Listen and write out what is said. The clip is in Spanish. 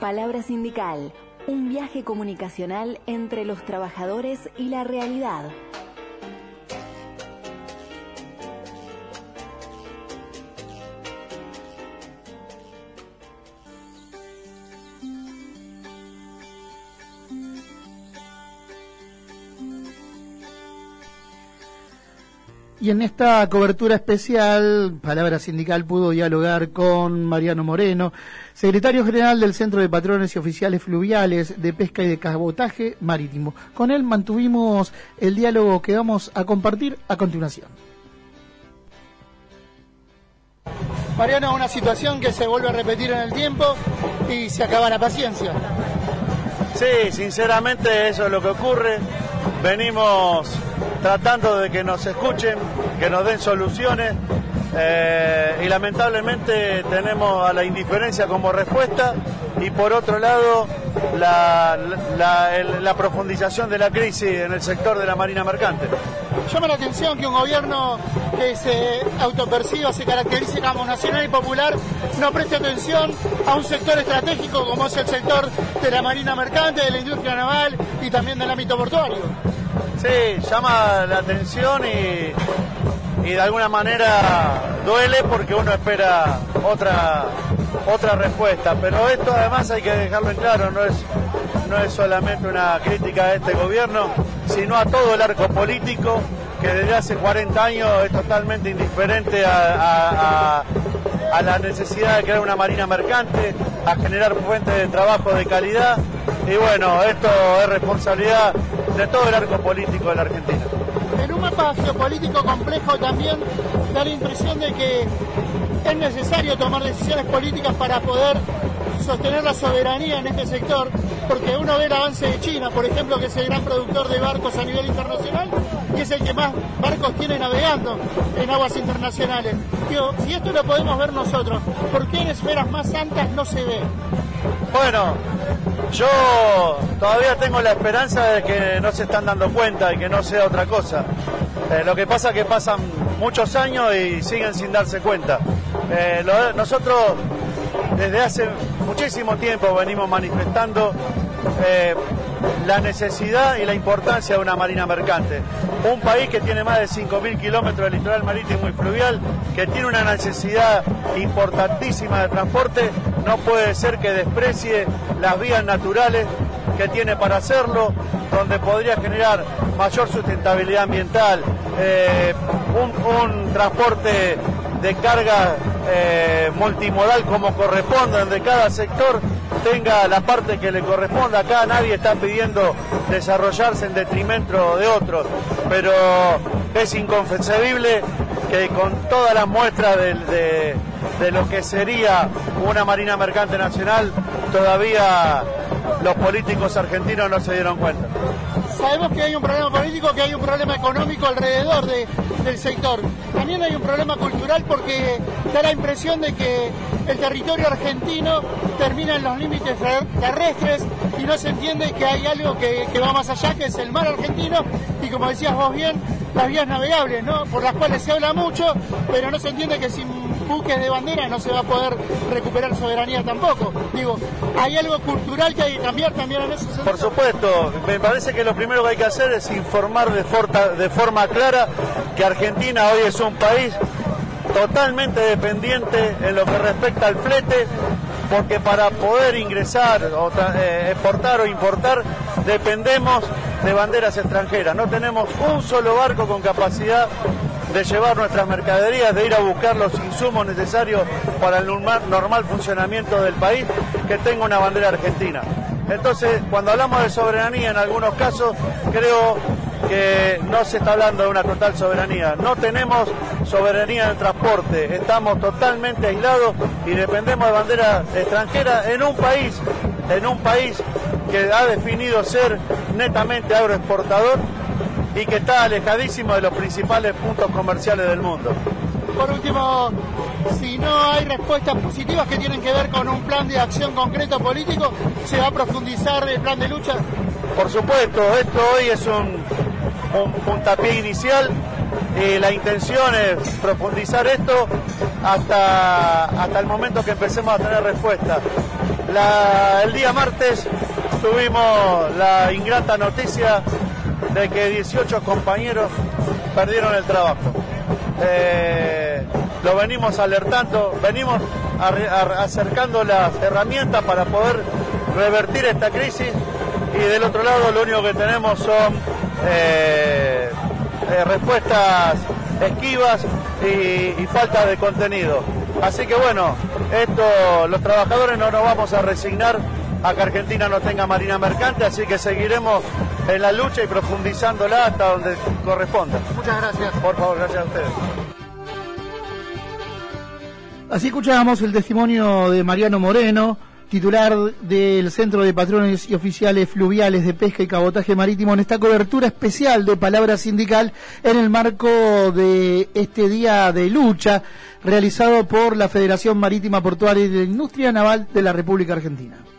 Palabra Sindical, un viaje comunicacional entre los trabajadores y la realidad. Y en esta cobertura especial, Palabra Sindical pudo dialogar con Mariano Moreno, secretario general del Centro de Patrones y Oficiales Fluviales de Pesca y de Cabotaje Marítimo. Con él mantuvimos el diálogo que vamos a compartir a continuación. Mariano, una situación que se vuelve a repetir en el tiempo y se acaba la paciencia. Sí, sinceramente eso es lo que ocurre. Venimos tratando de que nos escuchen, que nos den soluciones y lamentablemente tenemos a la indiferencia como respuesta y por otro lado la profundización de la crisis en el sector de la marina mercante. Llama la atención que un gobierno que se autoperciba, se caracterice como nacional y popular, no preste atención a un sector estratégico como es el sector de la marina mercante, de la industria naval y también del ámbito portuario. Sí, llama la atención y de alguna manera duele porque uno espera otra respuesta, pero esto además hay que dejarlo en claro, no es solamente una crítica a este gobierno, sino a todo el arco político que desde hace 40 años es totalmente indiferente a la necesidad de crear una marina mercante, a generar fuentes de trabajo de calidad y bueno, esto es responsabilidad de todo el arco político de la Argentina. En un mapa geopolítico complejo también da la impresión de que es necesario tomar decisiones políticas para poder sostener la soberanía en este sector, porque uno ve el avance de China, por ejemplo, que es el gran productor de barcos a nivel internacional y es el que más barcos tiene navegando en aguas internacionales. Digo, si esto lo podemos ver nosotros, ¿por qué en esferas más altas no se ve? Bueno, yo todavía tengo la esperanza de que no se están dando cuenta y que no sea otra cosa. Lo que pasa es que pasan muchos años y siguen sin darse cuenta. Nosotros desde hace muchísimo tiempo venimos manifestando la necesidad y la importancia de una marina mercante. Un país que tiene más de 5.000 kilómetros de litoral marítimo y fluvial, que tiene una necesidad importantísima de transporte, no puede ser que desprecie las vías naturales que tiene para hacerlo, donde podría generar mayor sustentabilidad ambiental, un transporte de carga multimodal como corresponde, donde cada sector tenga la parte que le corresponda. Acá nadie está pidiendo desarrollarse en detrimento de otros, pero es inconcebible que con todas las muestras de lo que sería una marina mercante nacional, todavía los políticos argentinos no se dieron cuenta. Sabemos que hay un problema político, que hay un problema económico alrededor del sector. También hay un problema cultural porque da la impresión de que el territorio argentino termina en los límites terrestres y no se entiende que hay algo que va más allá, que es el mar argentino y, como decías vos bien, las vías navegables, ¿no? Por las cuales se habla mucho, pero no se entiende que sin buques de bandera no se va a poder recuperar soberanía tampoco. Digo, hay algo cultural que hay que cambiar también en ese sentido. Por supuesto, me parece que lo primero que hay que hacer es informar de forma clara que Argentina hoy es un país totalmente dependiente en lo que respecta al flete, porque para poder ingresar, exportar o importar, dependemos de banderas extranjeras. No tenemos un solo barco con capacidad de llevar nuestras mercaderías, de ir a buscar los insumos necesarios para el normal funcionamiento del país, que tenga una bandera argentina. Entonces, cuando hablamos de soberanía, en algunos casos, creo que no se está hablando de una total soberanía. No tenemos soberanía en el transporte, estamos totalmente aislados y dependemos de banderas extranjeras en un país que ha definido ser netamente agroexportador y que está alejadísimo de los principales puntos comerciales del mundo. Por último, si no hay respuestas positivas que tienen que ver con un plan de acción concreto político, ¿se va a profundizar el plan de lucha? Por supuesto, esto hoy es un puntapié inicial y la intención es profundizar esto hasta el momento que empecemos a tener respuesta. El día martes tuvimos la ingrata noticia de que 18 compañeros perdieron el trabajo. Lo venimos alertando, venimos acercando las herramientas para poder revertir esta crisis, y del otro lado lo único que tenemos son respuestas esquivas y falta de contenido. Así que bueno, los trabajadores no nos vamos a resignar a que Argentina no tenga marina mercante, así que seguiremos en la lucha y profundizándola hasta donde corresponda. Muchas gracias. Por favor, gracias a ustedes. Así escuchábamos el testimonio de Mariano Moreno, titular del Centro de Patrones y Oficiales Fluviales de Pesca y Cabotaje Marítimo, en esta cobertura especial de Palabra Sindical en el marco de este día de lucha realizado por la Federación Marítima Portuaria y de Industria Naval de la República Argentina.